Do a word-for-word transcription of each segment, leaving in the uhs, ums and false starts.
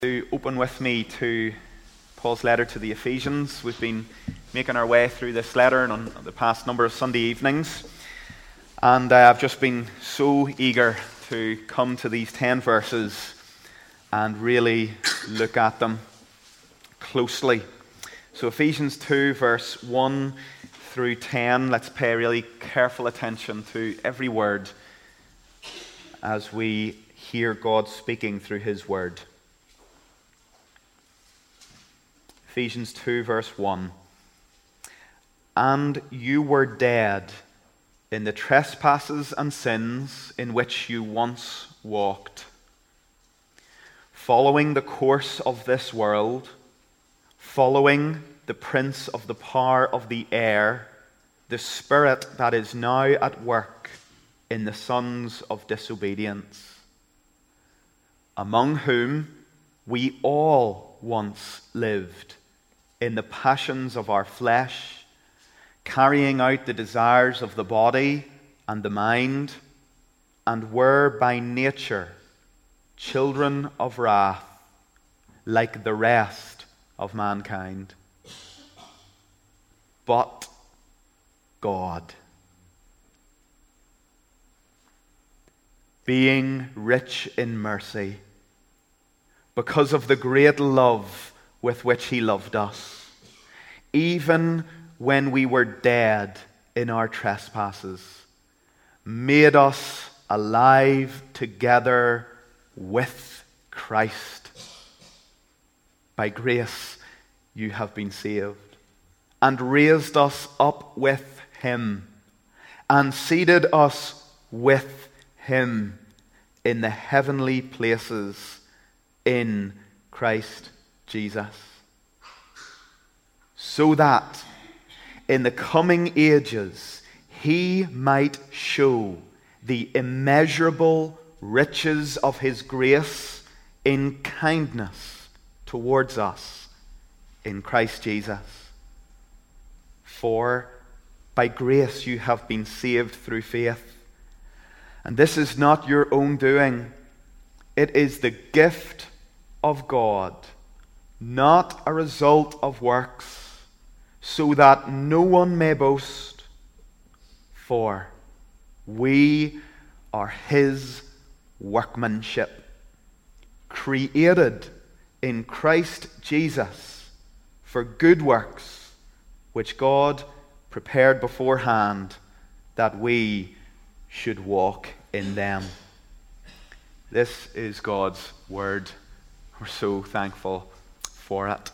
To open with me to Paul's letter to the Ephesians. We've been making our way through this letter on the past number of Sunday evenings, and uh, I've just been so eager to come to these ten verses and really look at them closely. So Ephesians two, verse one through ten, let's pay really careful attention to every word as we hear God speaking through His word. Ephesians two, verse one. And you were dead in the trespasses and sins in which you once walked, following the course of this world, following the prince of the power of the air, the spirit that is now at work in the sons of disobedience, among whom we all once lived in the passions of our flesh, carrying out the desires of the body and the mind, and were by nature children of wrath, like the rest of mankind. But God, being rich in mercy, because of the great love with which He loved us, even when we were dead in our trespasses, made us alive together with Christ. By grace you have been saved, and raised us up with Him, and seated us with Him in the heavenly places in Christ Jesus, so that in the coming ages He might show the immeasurable riches of His grace in kindness towards us in Christ Jesus. For by grace you have been saved through faith, and this is not your own doing. It is the gift of God, not a result of works, so that no one may boast. For we are His workmanship, created in Christ Jesus for good works, which God prepared beforehand that we should walk in them. This is God's word. We're so thankful for it.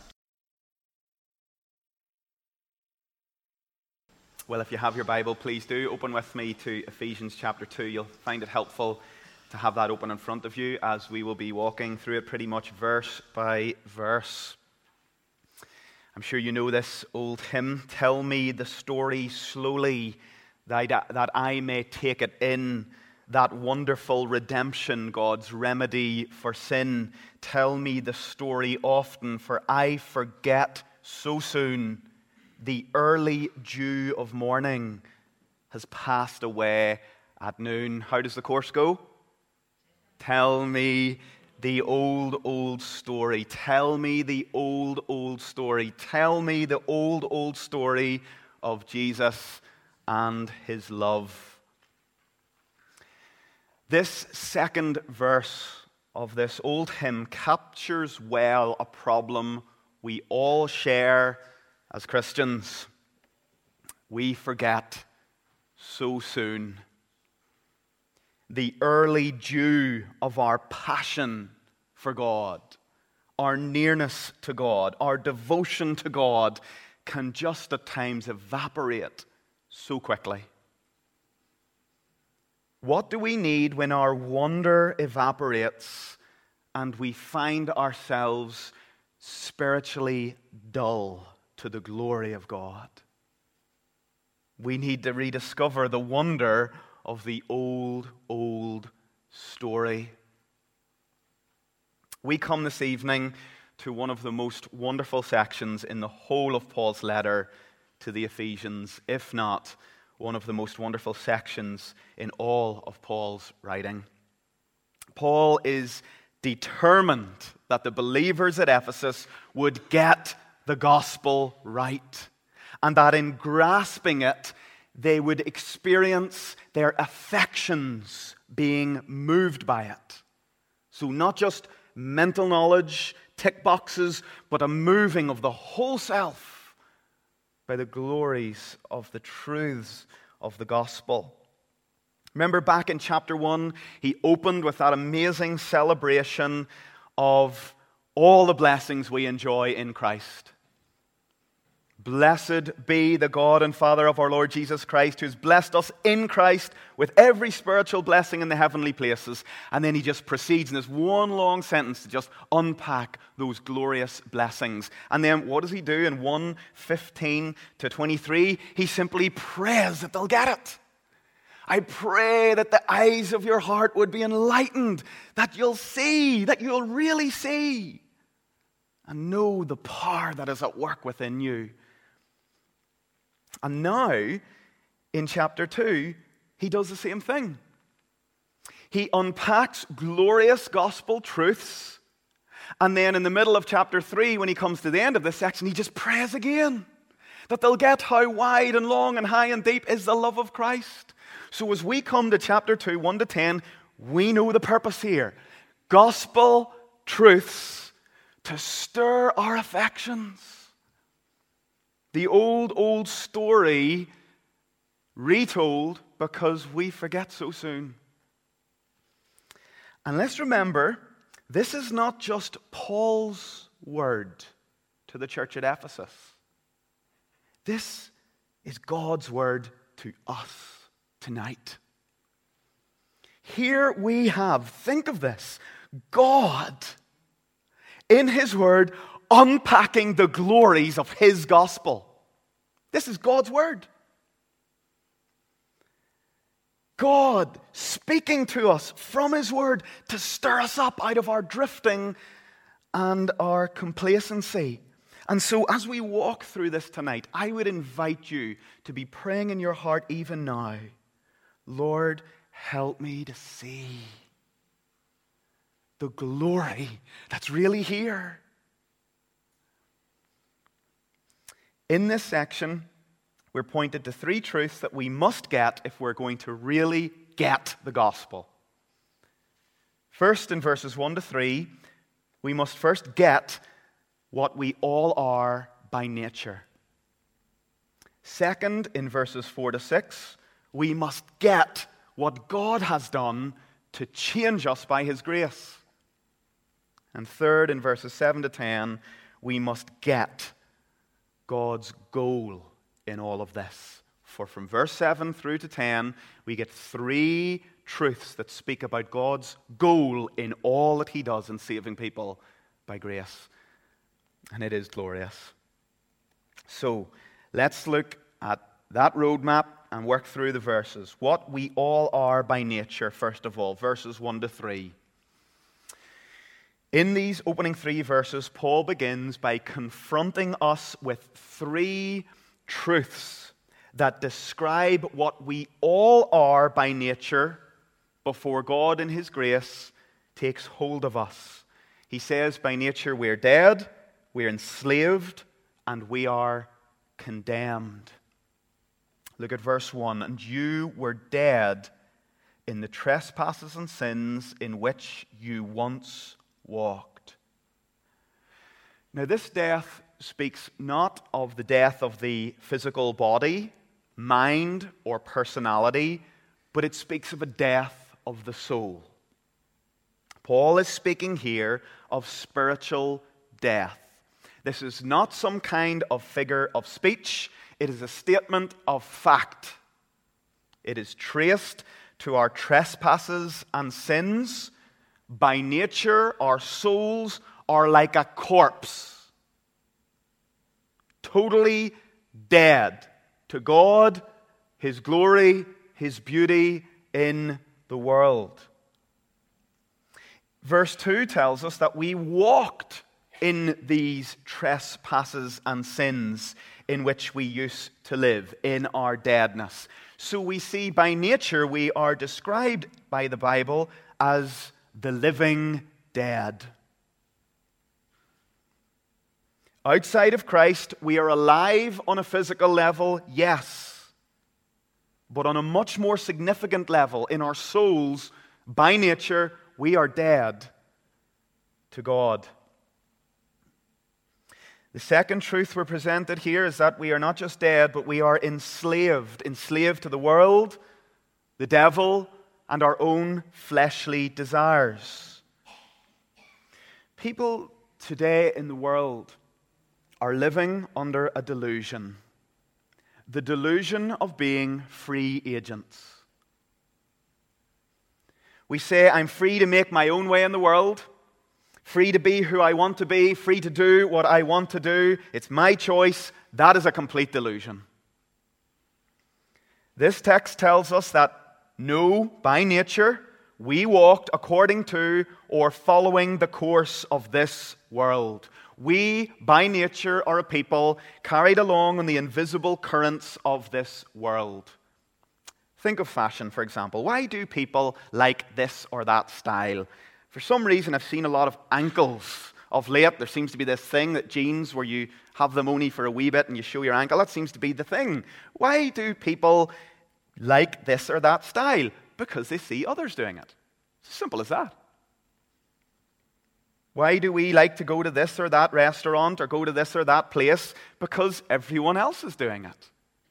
Well, if you have your Bible, please do open with me to Ephesians chapter two. You'll find it helpful to have that open in front of you, as we will be walking through it pretty much verse by verse. I'm sure you know this old hymn, "Tell me the story slowly, that that I may take it in, that wonderful redemption, God's remedy for sin. Tell me the story often, for I forget so soon. The early dew of morning has passed away at noon." How does the chorus go? Tell me the old, old story. Tell me the old, old story. Tell me the old, old story of Jesus and His love. This second verse of this old hymn captures well a problem we all share as Christians. We forget so soon. The early dew of our passion for God, our nearness to God, our devotion to God can just at times evaporate so quickly. What do we need when our wonder evaporates and we find ourselves spiritually dull to the glory of God? We need to rediscover the wonder of the old, old story. We come this evening to one of the most wonderful sections in the whole of Paul's letter to the Ephesians, if not one of the most wonderful sections in all of Paul's writing. Paul is determined that the believers at Ephesus would get the gospel right, and that in grasping it, they would experience their affections being moved by it. So not just mental knowledge, tick boxes, but a moving of the whole self by the glories of the truths of the gospel. Remember back in chapter one, he opened with that amazing celebration of all the blessings we enjoy in Christ. Blessed be the God and Father of our Lord Jesus Christ, who's blessed us in Christ with every spiritual blessing in the heavenly places. And then he just proceeds in this one long sentence to just unpack those glorious blessings. And then what does he do in one fifteen to twenty-three? He simply prays that they'll get it. I pray that the eyes of your heart would be enlightened, that you'll see, that you'll really see, and know the power that is at work within you. And now, in chapter two, he does the same thing. He unpacks glorious gospel truths, and then in the middle of chapter three, when he comes to the end of this section, he just prays again, that they'll get how wide and long and high and deep is the love of Christ. So as we come to chapter two, one to ten, we know the purpose here. Gospel truths to stir our affections. The old, old story retold because we forget so soon. And let's remember, this is not just Paul's word to the church at Ephesus. This is God's word to us tonight. Here we have, think of this, God in his word unpacking the glories of his gospel. This is God's word. God speaking to us from his word to stir us up out of our drifting and our complacency. And so as we walk through this tonight, I would invite you to be praying in your heart even now, Lord, help me to see the glory that's really here. In this section, we're pointed to three truths that we must get if we're going to really get the gospel. First, in verses one to three, we must first get what we all are by nature. Second, in verses four to six, we must get what God has done to change us by his grace. And third, in verses seven to ten, we must get God's goal in all of this. For from verse seven through to ten, we get three truths that speak about God's goal in all that he does in saving people by grace. And it is glorious. So, let's look at that roadmap and work through the verses. What we all are by nature, first of all, verses one to three. In these opening three verses, Paul begins by confronting us with three truths that describe what we all are by nature before God in his grace takes hold of us. He says by nature we're dead, we're enslaved, and we are condemned. Look at verse one. And you were dead in the trespasses and sins in which you once walked. Now, this death speaks not of the death of the physical body, mind, or personality, but it speaks of a death of the soul. Paul is speaking here of spiritual death. This is not some kind of figure of speech. It is a statement of fact. It is traced to our trespasses and sins. By nature, our souls are like a corpse, totally dead to God, his glory, his beauty in the world. Verse two tells us that we walked in these trespasses and sins in which we used to live, in our deadness. So we see by nature we are described by the Bible as the living dead. Outside of Christ, we are alive on a physical level, yes. But on a much more significant level, in our souls, by nature, we are dead to God. The second truth we're presented here is that we are not just dead, but we are enslaved. Enslaved to the world, the devil, and our own fleshly desires. People today in the world are living under a delusion. The delusion of being free agents. We say, I'm free to make my own way in the world, free to be who I want to be, free to do what I want to do. It's my choice. That is a complete delusion. This text tells us that no, by nature, we walked according to or following the course of this world. We, by nature, are a people carried along on the invisible currents of this world. Think of fashion, for example. Why do people like this or that style? For some reason, I've seen a lot of ankles of late. There seems to be this thing that jeans where you have them only for a wee bit and you show your ankle. That seems to be the thing. Why do people like this or that style? Because they see others doing it. It's as simple as that. Why do we like to go to this or that restaurant or go to this or that place? Because everyone else is doing it.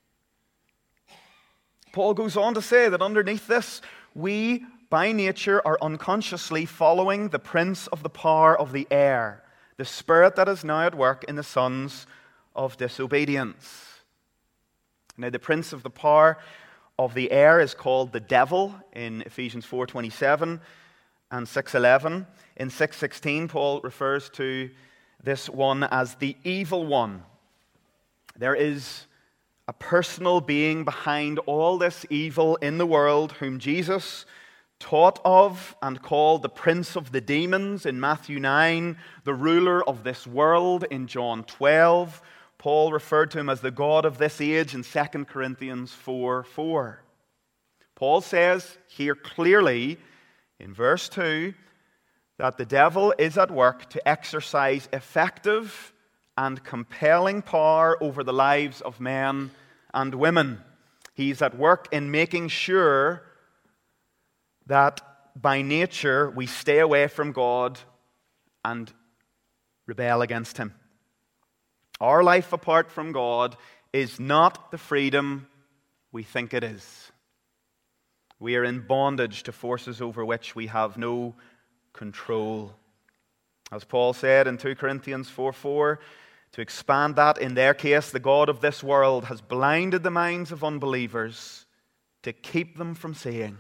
Paul goes on to say that underneath this, we, by nature, are unconsciously following the prince of the power of the air, the spirit that is now at work in the sons of disobedience. Now, the prince of the power of the air is called the devil in Ephesians four twenty-seven and six eleven. In six sixteen, Paul refers to this one as the evil one. There is a personal being behind all this evil in the world whom Jesus taught of and called the prince of the demons in Matthew nine, the ruler of this world in John twelve. Paul referred to him as the god of this age in Second Corinthians four four. Paul says here clearly in verse two that the devil is at work to exercise effective and compelling power over the lives of men and women. He's at work in making sure that by nature we stay away from God and rebel against Him. Our life apart from God is not the freedom we think it is. We are in bondage to forces over which we have no control. As Paul said in Second Corinthians four four, to expand that, in their case, the god of this world has blinded the minds of unbelievers to keep them from seeing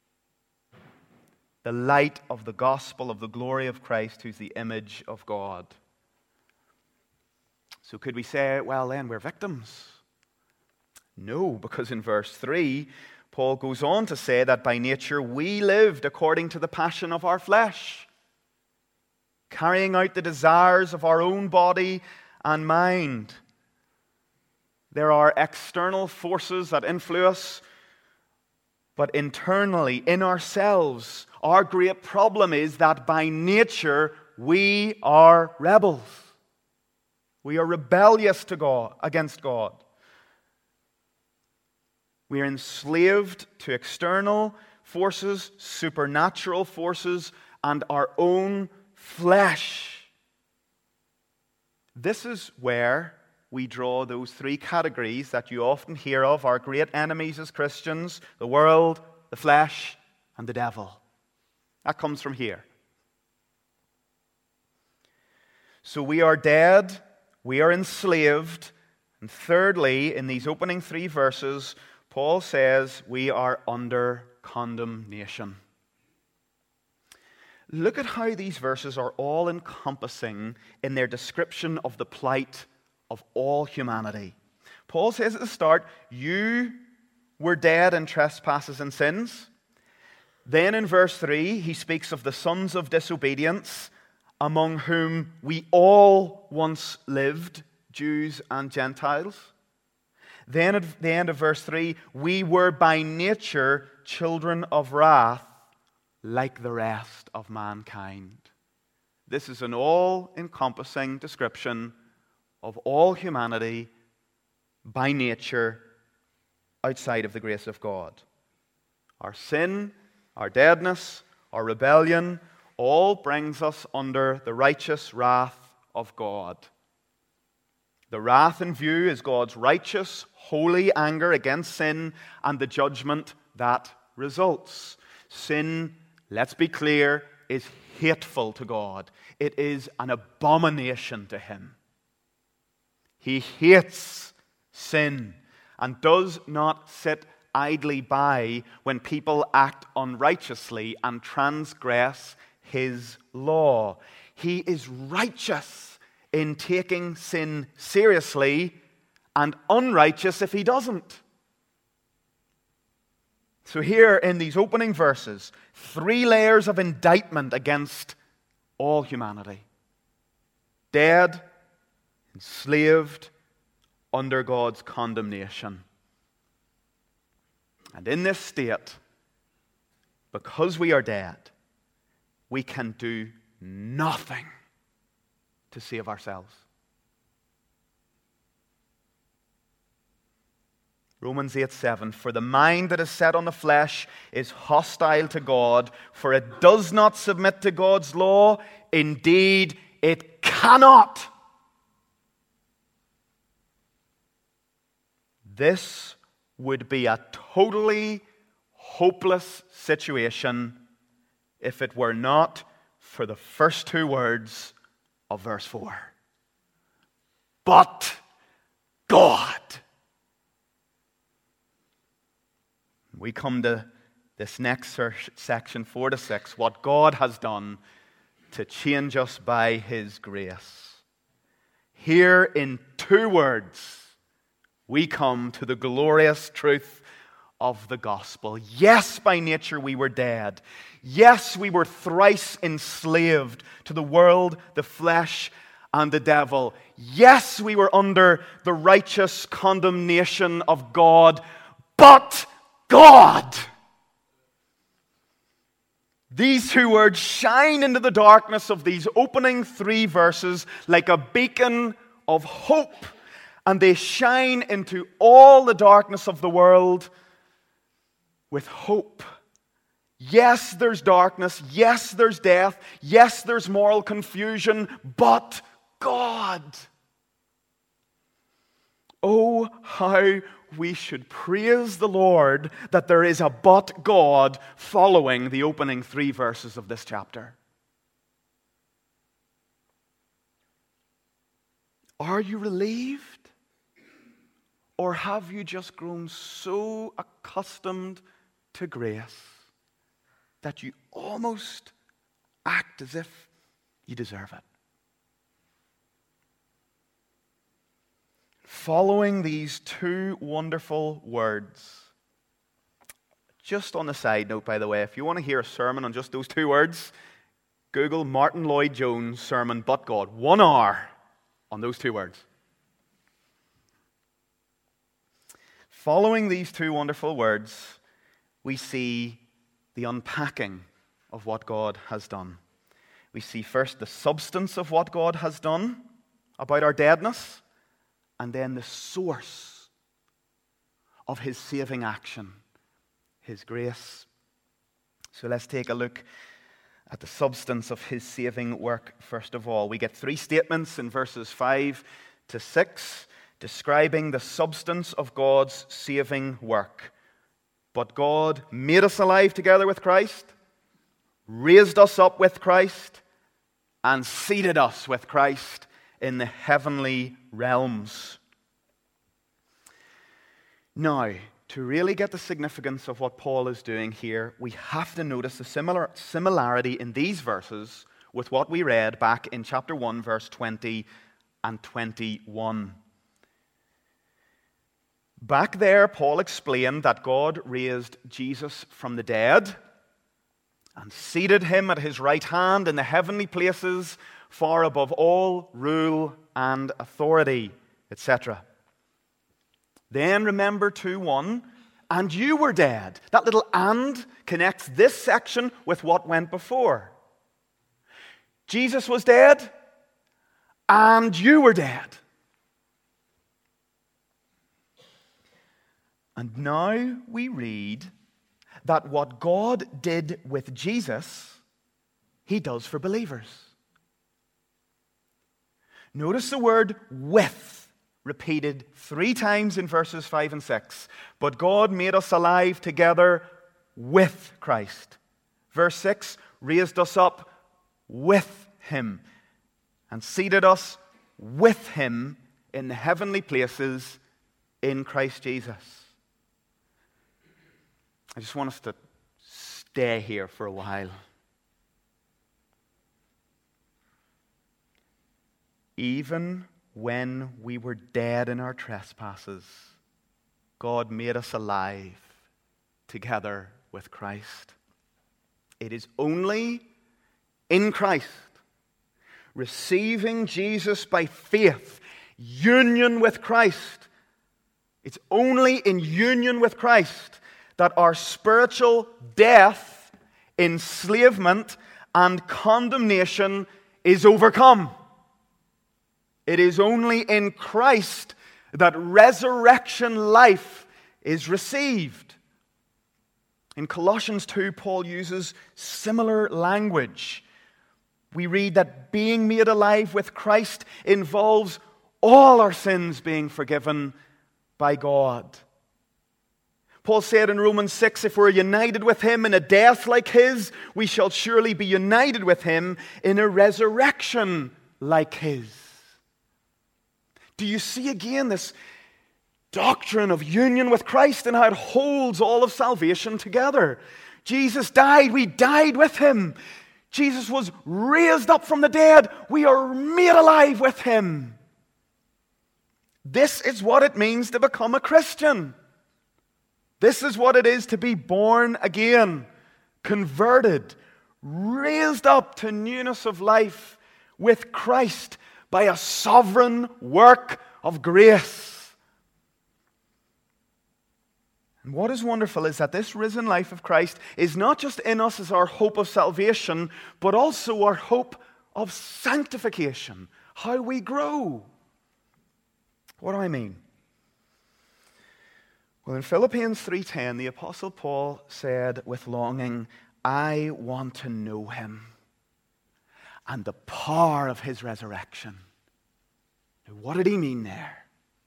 the light of the gospel of the glory of Christ, who's the image of God. So could we say, well then, we're victims? No, because in verse three, Paul goes on to say that by nature we lived according to the passion of our flesh, carrying out the desires of our own body and mind. There are external forces that influence, but internally, in ourselves, our great problem is that by nature we are rebels. We are rebellious to God, against God. We are enslaved to external forces, supernatural forces, and our own flesh. This is where we draw those three categories that you often hear of, our great enemies as Christians: the world, the flesh, and the devil. That comes from here. So we are dead, we are enslaved, and thirdly, in these opening three verses, Paul says we are under condemnation. Look at how these verses are all encompassing in their description of the plight of all humanity. Paul says at the start, you were dead in trespasses and sins. Then in verse three, he speaks of the sons of disobedience, among whom we all once lived, Jews and Gentiles. Then at the end of verse three, we were by nature children of wrath, like the rest of mankind. This is an all-encompassing description of all humanity by nature outside of the grace of God. Our sin, our deadness, our rebellion, all brings us under the righteous wrath of God. The wrath in view is God's righteous, holy anger against sin and the judgment that results. Sin, let's be clear, is hateful to God. It is an abomination to Him. He hates sin and does not sit idly by when people act unrighteously and transgress His law. He is righteous in taking sin seriously and unrighteous if He doesn't. So here in these opening verses, three layers of indictment against all humanity. Dead, enslaved, under God's condemnation. And in this state, because we are dead, we can do nothing to save ourselves. Romans eight seven, for the mind that is set on the flesh is hostile to God, for it does not submit to God's law. Indeed, it cannot. This would be a totally hopeless situation if it were not for the first two words of verse four. But God. We come to this next section, four to six, what God has done to change us by His grace. Here in two words, we come to the glorious truth of the gospel. Yes, by nature we were dead. Yes, we were thrice enslaved to the world, the flesh, and the devil. Yes, we were under the righteous condemnation of God, but God. These two words shine into the darkness of these opening three verses like a beacon of hope. And they shine into all the darkness of the world with hope. Yes, there's darkness. Yes, there's death. Yes, there's moral confusion. But God. Oh, how we should praise the Lord that there is a but God following the opening three verses of this chapter. Are you relieved? Or have you just grown so accustomed to grace that you almost act as if you deserve it? Following these two wonderful words, just on the side note, by the way, if you want to hear a sermon on just those two words, Google Martin Lloyd-Jones sermon, But God. One hour on those two words. Following these two wonderful words, we see the unpacking of what God has done. We see first the substance of what God has done about our deadness, and then the source of His saving action, His grace. So let's take a look at the substance of His saving work first of all. We get three statements in verses five to six. Describing the substance of God's saving work. But God made us alive together with Christ, raised us up with Christ, and seated us with Christ in the heavenly realms. Now, to really get the significance of what Paul is doing here, we have to notice the similar similarity in these verses with what we read back in chapter one, verse twenty and twenty-one. Back there, Paul explained that God raised Jesus from the dead and seated Him at His right hand in the heavenly places, far above all rule and authority, et cetera. Then remember two one, and you were dead. That little and connects this section with what went before. Jesus was dead, and you were dead. And now we read that what God did with Jesus, he does for believers. Notice the word with repeated three times in verses five and six. But God made us alive together with Christ. Verse six, raised us up with him and seated us with him in the heavenly places in Christ Jesus. I just want us to stay here for a while. Even when we were dead in our trespasses, God made us alive together with Christ. It is only in Christ, receiving Jesus by faith, union with Christ. It's only in union with Christ that our spiritual death, enslavement, and condemnation is overcome. It is only in Christ that resurrection life is received. In Colossians two, Paul uses similar language. We read that being made alive with Christ involves all our sins being forgiven by God. Paul said in Romans six, if we're united with him in a death like his, we shall surely be united with him in a resurrection like his. Do you see again this doctrine of union with Christ and how it holds all of salvation together? Jesus died, we died with him. Jesus was raised up from the dead, we are made alive with him. This is what it means to become a Christian. This is what it is to be born again, converted, raised up to newness of life with Christ by a sovereign work of grace. And what is wonderful is that this risen life of Christ is not just in us as our hope of salvation, but also our hope of sanctification, how we grow. What do I mean? Well, in Philippians three ten, the Apostle Paul said with longing, I want to know him and the power of his resurrection. Now, what did he mean there?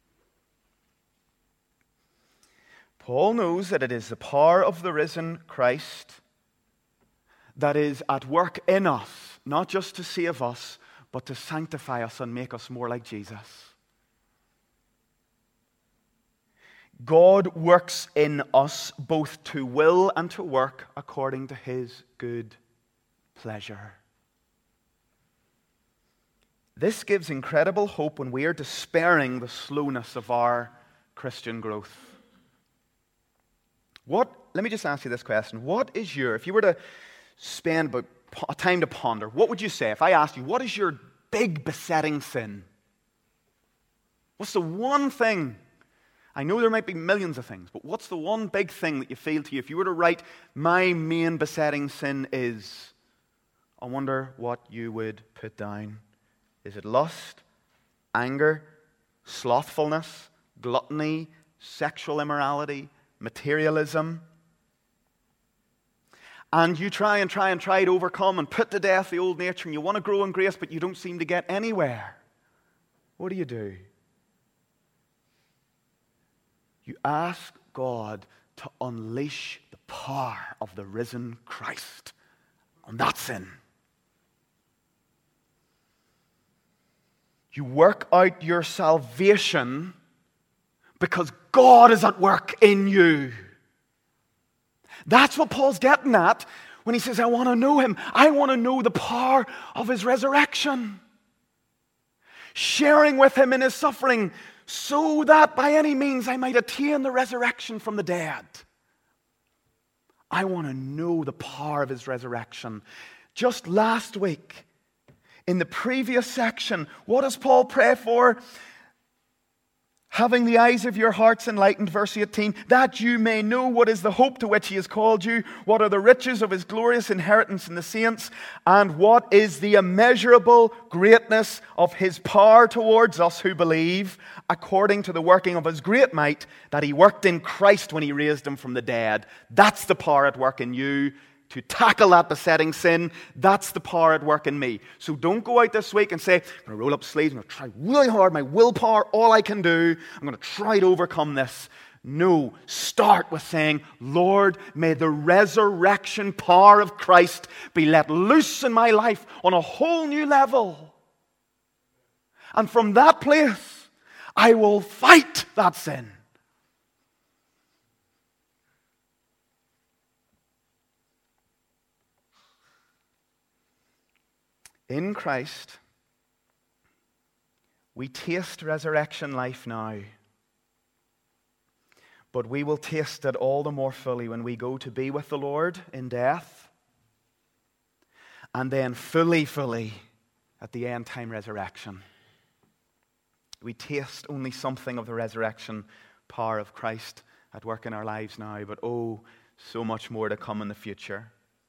Paul knows that it is the power of the risen Christ that is at work in us, not just to save us, but to sanctify us and make us more like Jesus. God works in us both to will and to work according to his good pleasure. This gives incredible hope when we are despairing the slowness of our Christian growth. What, let me just ask you this question. What is your, if you were to spend a time to ponder, what would you say if I asked you, what is your big besetting sin? What's the one thing? I know there might be millions of things, but what's the one big thing that you feel to you? If you were to write, my main besetting sin is, I wonder what you would put down. Is it lust, anger, slothfulness, gluttony, sexual immorality, materialism? And you try and try and try to overcome and put to death the old nature, and you want to grow in grace, but you don't seem to get anywhere. What do you do? You ask God to unleash the power of the risen Christ on that sin. You work out your salvation because God is at work in you. That's what Paul's getting at when he says, I want to know him. I want to know the power of his resurrection. Sharing with him in his suffering so that by any means I might attain the resurrection from the dead. I want to know the power of his resurrection. Just last week, in the previous section, what does Paul pray for? Having the eyes of your hearts enlightened, verse eighteen, that you may know what is the hope to which he has called you, what are the riches of his glorious inheritance in the saints, and what is the immeasurable greatness of his power towards us who believe, according to the working of his great might that he worked in Christ when he raised him from the dead. That's the power at work in you to tackle that besetting sin. That's the power at work in me. So don't go out this week and say, I'm going to roll up sleeves, I'm going to try really hard, my willpower, all I can do, I'm going to try to overcome this. No, start with saying, Lord, may the resurrection power of Christ be let loose in my life on a whole new level. And from that place, I will fight that sin. In Christ, we taste resurrection life now, but we will taste it all the more fully when we go to be with the Lord in death, and then fully, fully at the end time resurrection. We taste only something of the resurrection power of Christ at work in our lives now, but oh, so much more to come in the future.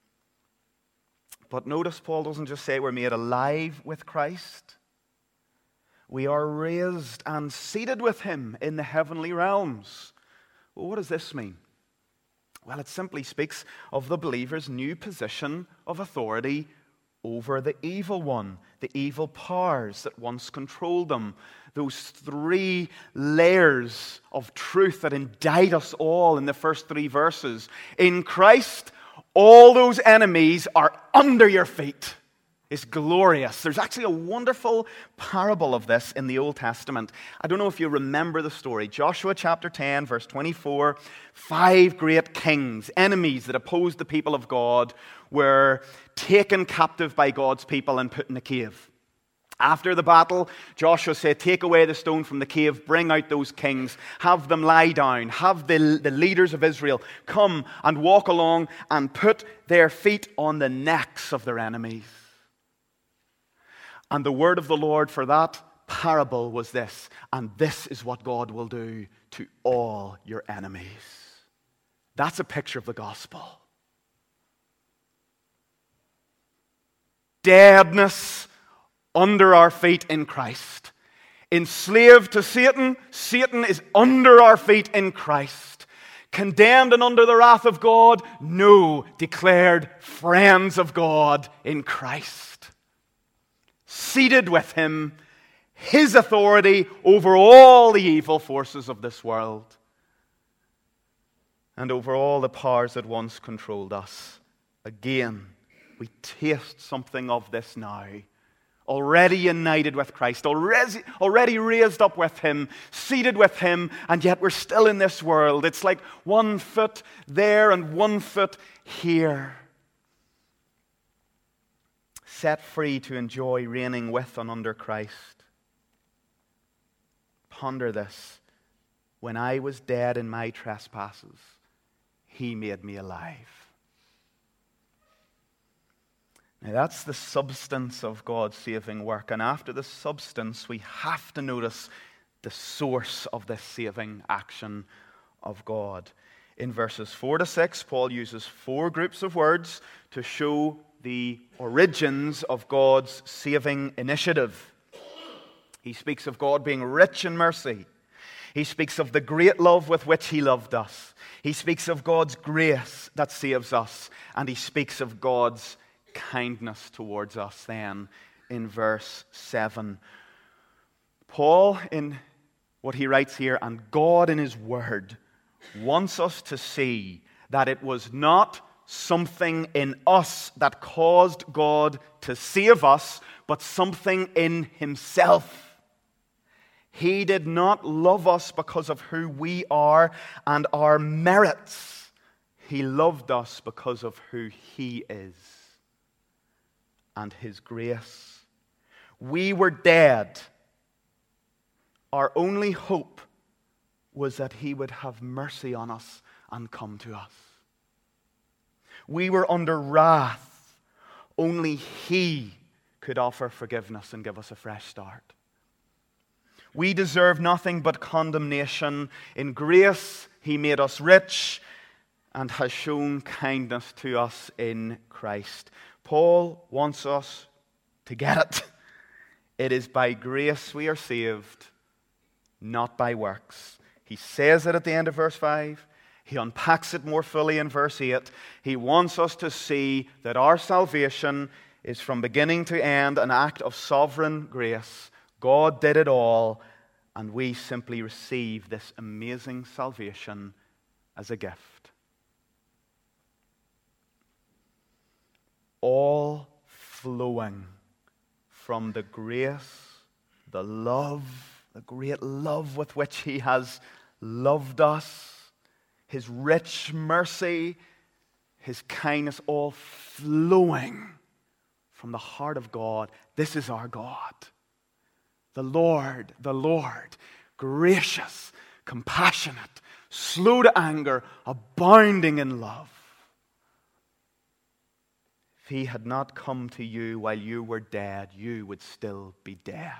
But notice Paul doesn't just say we're made alive with Christ. We are raised and seated with him in the heavenly realms. Well, what does this mean? Well, it simply speaks of the believer's new position of authority over the evil one, the evil powers that once controlled them. Those three layers of truth that indict us all in the first three verses. In Christ, all those enemies are under your feet. It's glorious. There's actually a wonderful parable of this in the Old Testament. I don't know if you remember the story. Joshua chapter ten, verse twenty-four. Five great kings, enemies that opposed the people of God, were taken captive by God's people and put in a cave. After the battle, Joshua said, take away the stone from the cave, bring out those kings, have them lie down, have the, the leaders of Israel come and walk along and put their feet on the necks of their enemies. And the word of the Lord for that parable was this, and this is what God will do to all your enemies. That's a picture of the gospel. Deadness under our feet in Christ. Enslaved to Satan, Satan is under our feet in Christ. Condemned and under the wrath of God, no, declared friends of God in Christ. Seated with him, his authority over all the evil forces of this world and over all the powers that once controlled us. Again, we taste something of this now. Already united with Christ, already, already raised up with him, seated with him, and yet we're still in this world. It's like one foot there and one foot here. Set free to enjoy reigning with and under Christ. Ponder this. When I was dead in my trespasses, he made me alive. Now that's the substance of God's saving work. And after the substance, we have to notice the source of this saving action of God. In verses four to six, Paul uses four groups of words to show the origins of God's saving initiative. He speaks of God being rich in mercy. He speaks of the great love with which he loved us. He speaks of God's grace that saves us. And he speaks of God's kindness towards us then in verse seven. Paul, in what he writes here, and God in his word, wants us to see that it was not something in us that caused God to save us, but something in himself. He did not love us because of who we are and our merits. He loved us because of who he is and his grace. We were dead. Our only hope was that he would have mercy on us and come to us. We were under wrath. Only he could offer forgiveness and give us a fresh start. We deserve nothing but condemnation. In grace, He made us rich and has shown kindness to us in Christ. Paul wants us to get it. It is by grace we are saved, not by works. He says it at the end of verse five. He unpacks it more fully in verse eight. He wants us to see that our salvation is from beginning to end an act of sovereign grace. God did it all, and we simply receive this amazing salvation as a gift. All flowing from the grace, the love, the great love with which He has loved us, His rich mercy, His kindness, all flowing from the heart of God. This is our God. The Lord, the Lord, gracious, compassionate, slow to anger, abounding in love. If He had not come to you while you were dead, you would still be dead.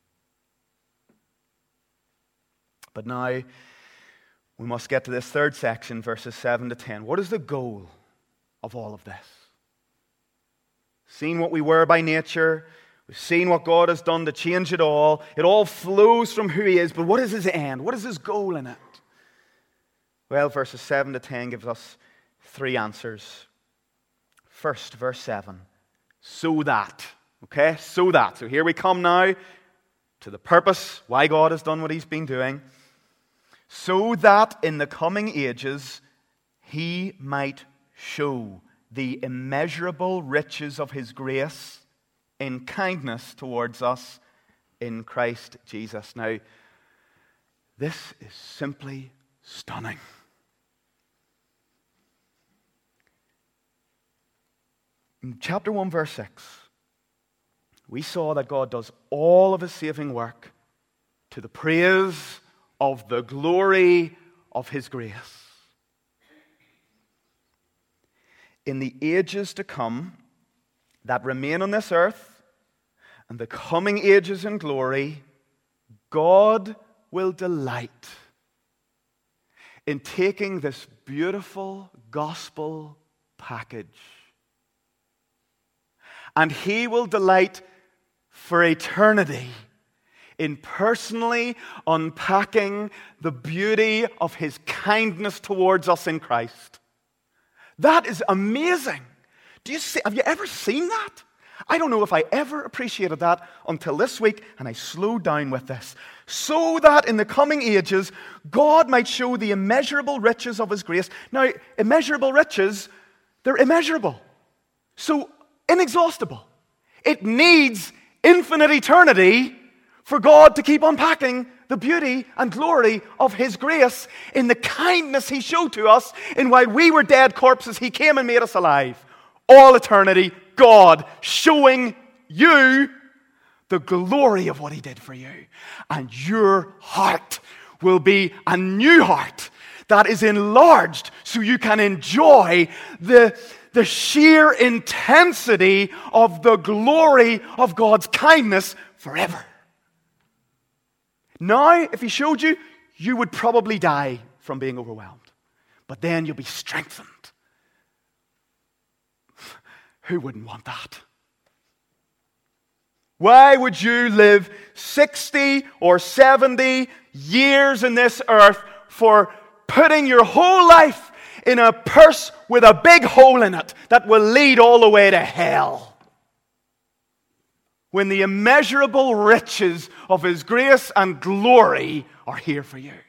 But now, we must get to this third section, verses seven to ten. What is the goal of all of this? Seen what we were by nature. We've seen what God has done to change it all. It all flows from who He is. But what is His end? What is His goal in it? Well, verses seven to ten gives us three answers. First, verse seven. So that. Okay? So that. So here we come now to the purpose why God has done what He's been doing. So that in the coming ages He might show the immeasurable riches of His grace in kindness towards us in Christ Jesus. Now, this is simply stunning. In chapter one, verse six, we saw that God does all of His saving work to the praise of the glory of His grace. In the ages to come that remain on this earth, and the coming ages in glory, God will delight in taking this beautiful gospel package, and He will delight for eternity in personally unpacking the beauty of His kindness towards us in Christ. That is amazing. Do you see, have you ever seen that? I don't know if I ever appreciated that until this week, and I slowed down with this. So that in the coming ages, God might show the immeasurable riches of His grace. Now, immeasurable riches, they're immeasurable. So, inexhaustible. It needs infinite eternity for God to keep unpacking the beauty and glory of His grace in the kindness He showed to us, and while we were dead corpses, He came and made us alive. All eternity, God showing you the glory of what He did for you. And your heart will be a new heart that is enlarged so you can enjoy the, the sheer intensity of the glory of God's kindness forever. Now, if He showed you, you would probably die from being overwhelmed. But then you'll be strengthened. Who wouldn't want that? Why would you live sixty or seventy years in this earth for putting your whole life in a purse with a big hole in it that will lead all the way to hell, when the immeasurable riches of His grace and glory are here for you?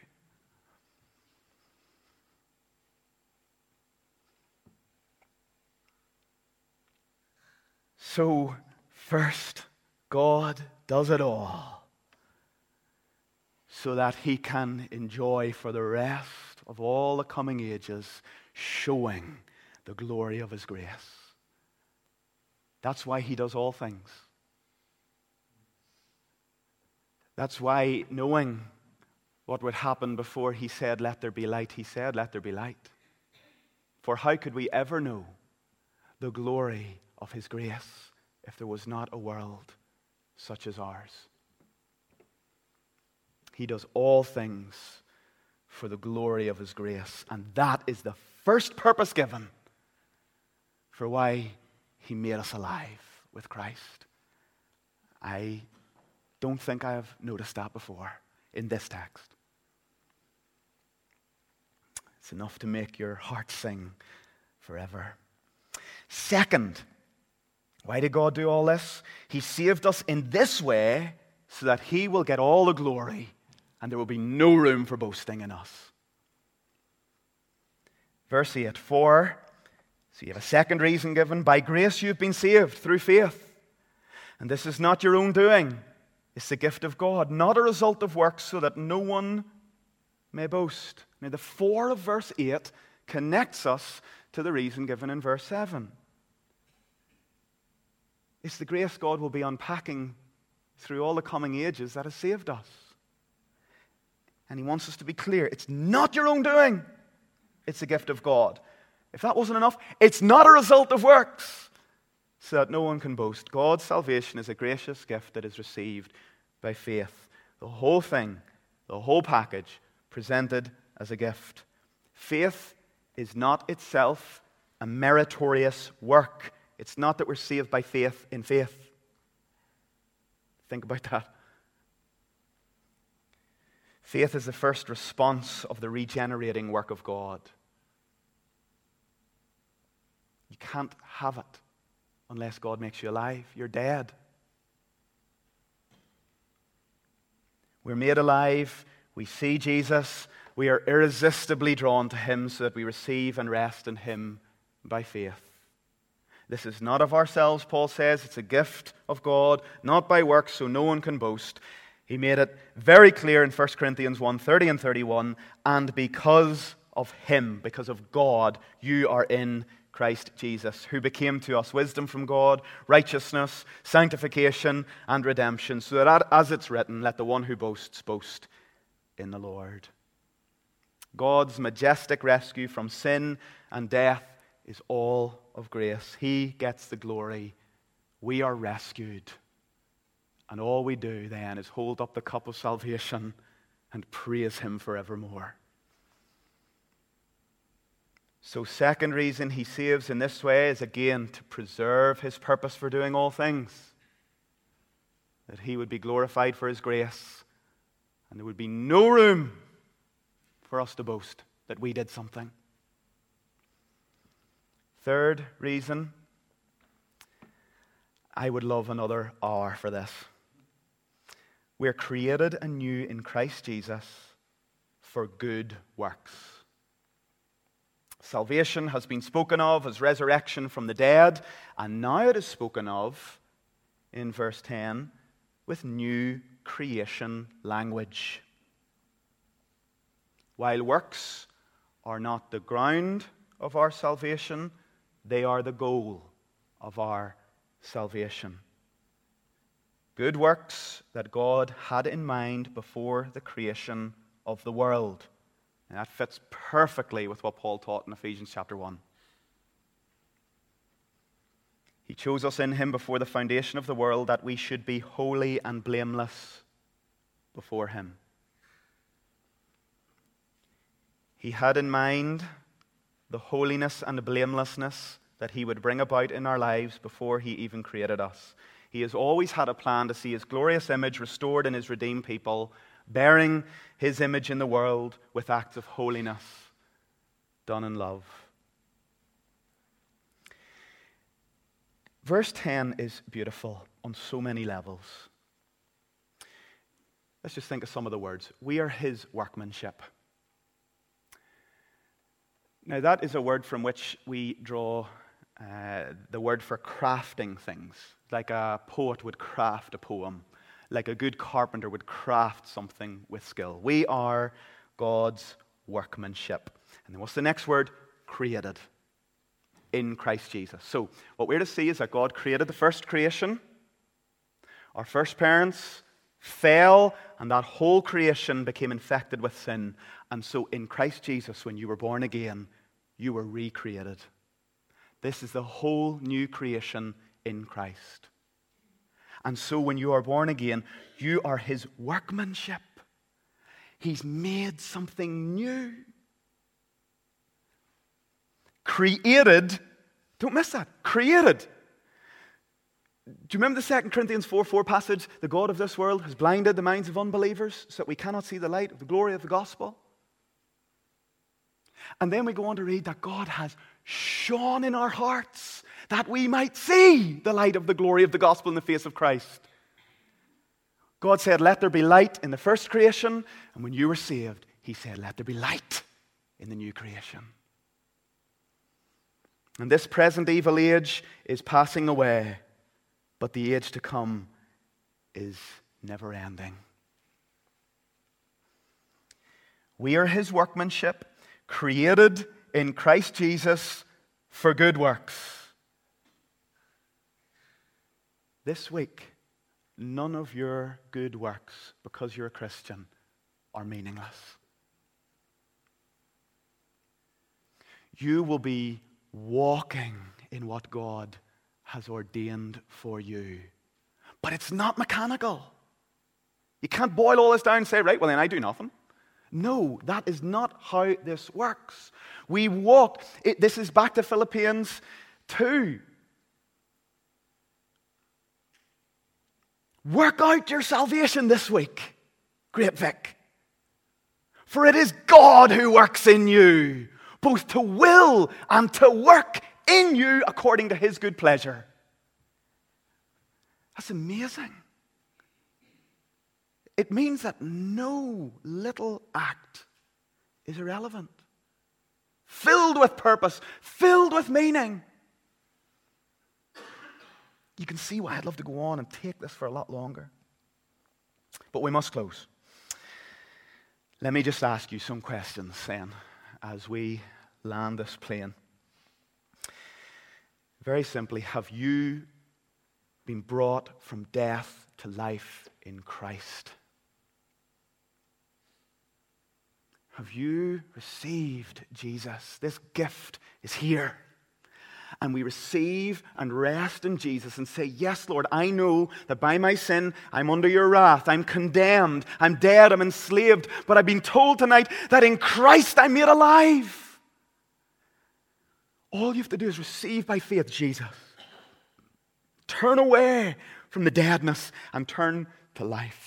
So, first, God does it all so that He can enjoy for the rest of all the coming ages showing the glory of His grace. That's why He does all things. That's why, knowing what would happen before He said, "Let there be light," He said, "Let there be light." For how could we ever know the glory of His grace if there was not a world such as ours? He does all things for the glory of his grace. And that is the first purpose given for why he made us alive with Christ. I don't think I have noticed that before in this text. It's enough to make your heart sing forever. Second, why did God do all this? He saved us in this way so that he will get all the glory and there will be no room for boasting in us. Verse eight, for, so you have a second reason given, by grace you've been saved through faith. And this is not your own doing. It's the gift of God, not a result of works, so that no one may boast. Now the four of verse eight connects us to the reason given in verse seven. It's the grace God will be unpacking through all the coming ages that has saved us. And he wants us to be clear. It's not your own doing. It's a gift of God. If that wasn't enough, it's not a result of works, so that no one can boast. God's salvation is a gracious gift that is received by faith. The whole thing, the whole package, presented as a gift. Faith is not itself a meritorious work. It's not that we're saved by faith in faith. Think about that. Faith is the first response of the regenerating work of God. You can't have it unless God makes you alive. You're dead. We're made alive. We see Jesus. We are irresistibly drawn to him so that we receive and rest in him by faith. This is not of ourselves, Paul says. It's a gift of God, not by works, so no one can boast. He made it very clear in First Corinthians one, thirty and thirty-one, and because of him, because of God, you are in Christ Jesus, who became to us wisdom from God, righteousness, sanctification, and redemption, so that as it's written, let the one who boasts boast in the Lord. God's majestic rescue from sin and death is all of grace. He gets the glory. We are rescued. And all we do then is hold up the cup of salvation and praise him forevermore. So second reason he saves in this way is again to preserve his purpose for doing all things. That he would be glorified for his grace. And there would be no room for us to boast that we did something. Third reason, I would love another hour for this. We're created anew in Christ Jesus for good works. Salvation has been spoken of as resurrection from the dead, and now it is spoken of in verse ten with new creation language. While works are not the ground of our salvation, they are the goal of our salvation. Good works that God had in mind before the creation of the world. And that fits perfectly with what Paul taught in Ephesians chapter one. He chose us in him before the foundation of the world that we should be holy and blameless before him. He had in mind the holiness and blamelessness that he would bring about in our lives before he even created us. He has always had a plan to see his glorious image restored in his redeemed people, bearing his image in the world with acts of holiness done in love. Verse ten is beautiful on so many levels. Let's just think of some of the words. We are his workmanship. Now that is a word from which we draw uh, the word for crafting things. Like a poet would craft a poem. Like a good carpenter would craft something with skill. We are God's workmanship. And then what's the next word? Created in Christ Jesus. So what we're to see is that God created the first creation. Our first parents fell, and that whole creation became infected with sin. And so in Christ Jesus, when you were born again, you were recreated. This is the whole new creation in Christ. And so when you are born again, you are his workmanship. He's made something new. Created, don't miss that, created. Do you remember the Second Corinthians four four passage? The God of this world has blinded the minds of unbelievers so that we cannot see the light of the glory of the gospel. And then we go on to read that God has shone in our hearts that we might see the light of the glory of the gospel in the face of Christ. God said, let there be light in the first creation. And when you were saved, he said, let there be light in the new creation. And this present evil age is passing away, but the age to come is never ending. We are his workmanship, created in Christ Jesus for good works. This week, none of your good works, because you're a Christian, are meaningless. You will be walking in what God has ordained for you. But it's not mechanical. You can't boil all this down and say, right, well then I do nothing. No, that is not how this works. We walk. It, this is back to Philippians two. Work out your salvation this week, Great Vic. For it is God who works in you, both to will and to work in you according to his good pleasure. That's amazing. It means that no little act is irrelevant. Filled with purpose, filled with meaning. You can see why I'd love to go on and take this for a lot longer. But we must close. Let me just ask you some questions then as we land this plane. Very simply, have you been brought from death to life in Christ? Have you received Jesus? This gift is here. And we receive and rest in Jesus and say, yes, Lord, I know that by my sin, I'm under your wrath. I'm condemned. I'm dead. I'm enslaved. But I've been told tonight that in Christ I'm made alive. All you have to do is receive by faith Jesus. Turn away from the deadness and turn to life.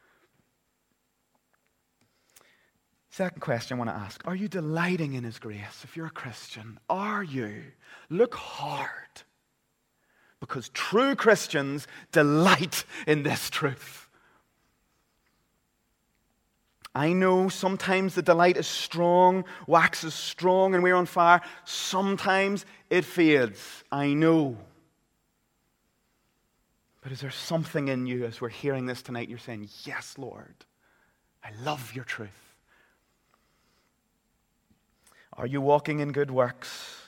Second question I want to ask, are you delighting in his grace? If you're a Christian, are you? Look hard. Because true Christians delight in this truth. I know sometimes the delight is strong, waxes strong, and we're on fire. Sometimes it fades. I know. But is there something in you as we're hearing this tonight, you're saying, yes, Lord, I love your truth. Are you walking in good works?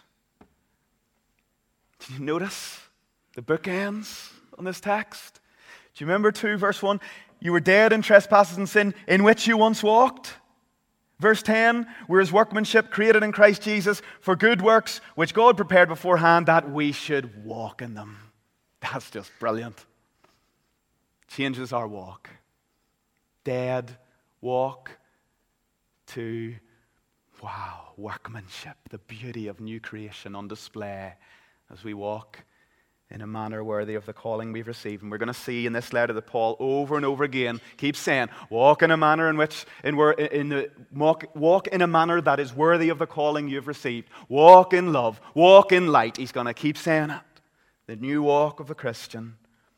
Did you notice the bookends on this text? Do you remember two, verse one? You were dead in trespasses and sin, in which you once walked. Verse ten, we're his workmanship, created in Christ Jesus for good works, which God prepared beforehand that we should walk in them. That's just brilliant. Changes our walk. Dead walk to, wow, workmanship, the beauty of new creation on display as we walk in a manner worthy of the calling we've received. And we're going to see in this letter that Paul over and over again keeps saying, walk in a manner in which, in, in the, walk, walk in a manner that is worthy of the calling you've received. Walk in love, walk in light. He's going to keep saying it. The new walk of the Christian.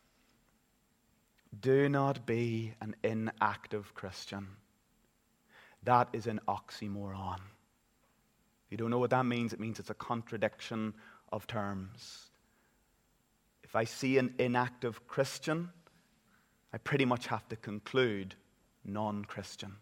Do not be an inactive Christian. That is an oxymoron. If you don't know what that means, it means it's a contradiction of terms. If I see an inactive Christian, I pretty much have to conclude non-Christian.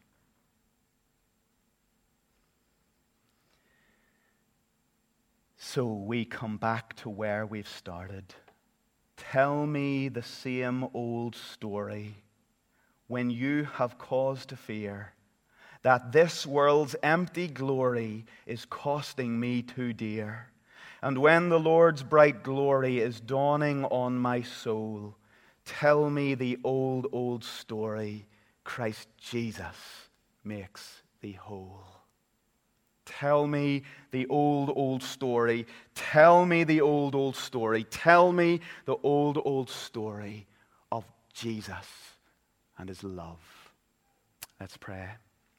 So we come back to where we've started. Tell me the same old story when you have cause to fear that this world's empty glory is costing me too dear. And when the Lord's bright glory is dawning on my soul, tell me the old, old story, Christ Jesus makes thee whole. Tell me the old, old story. Tell me the old, old story. Tell me the old, old story of Jesus and his love. Let's pray.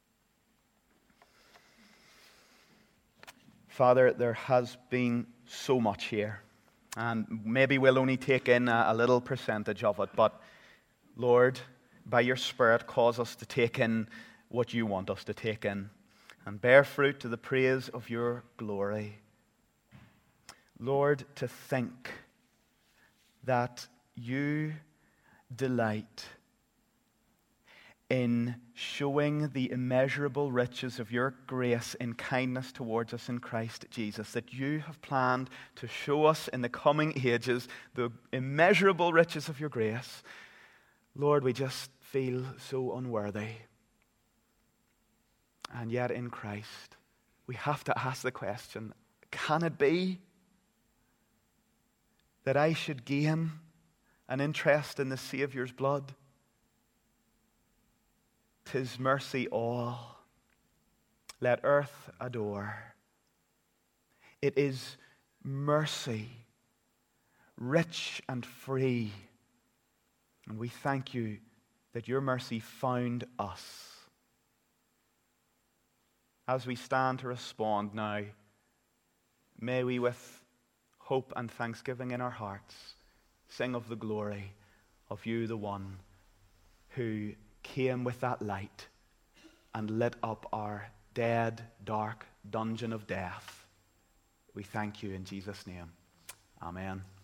Father, there has been so much here, and maybe we'll only take in a, a little percentage of it, but Lord, by your Spirit, cause us to take in what you want us to take in and bear fruit to the praise of your glory. Lord, to think that you delight in showing the immeasurable riches of your grace in kindness towards us in Christ Jesus, that you have planned to show us in the coming ages the immeasurable riches of your grace. Lord, we just feel so unworthy. And yet in Christ, we have to ask the question, can it be that I should gain an interest in the Saviour's blood? 'Tis mercy all, let earth adore. It is mercy, rich and free. And we thank you that your mercy found us. As we stand to respond now, may we with hope and thanksgiving in our hearts sing of the glory of you, the one who came with that light and lit up our dead, dark dungeon of death. We thank you in Jesus' name. Amen.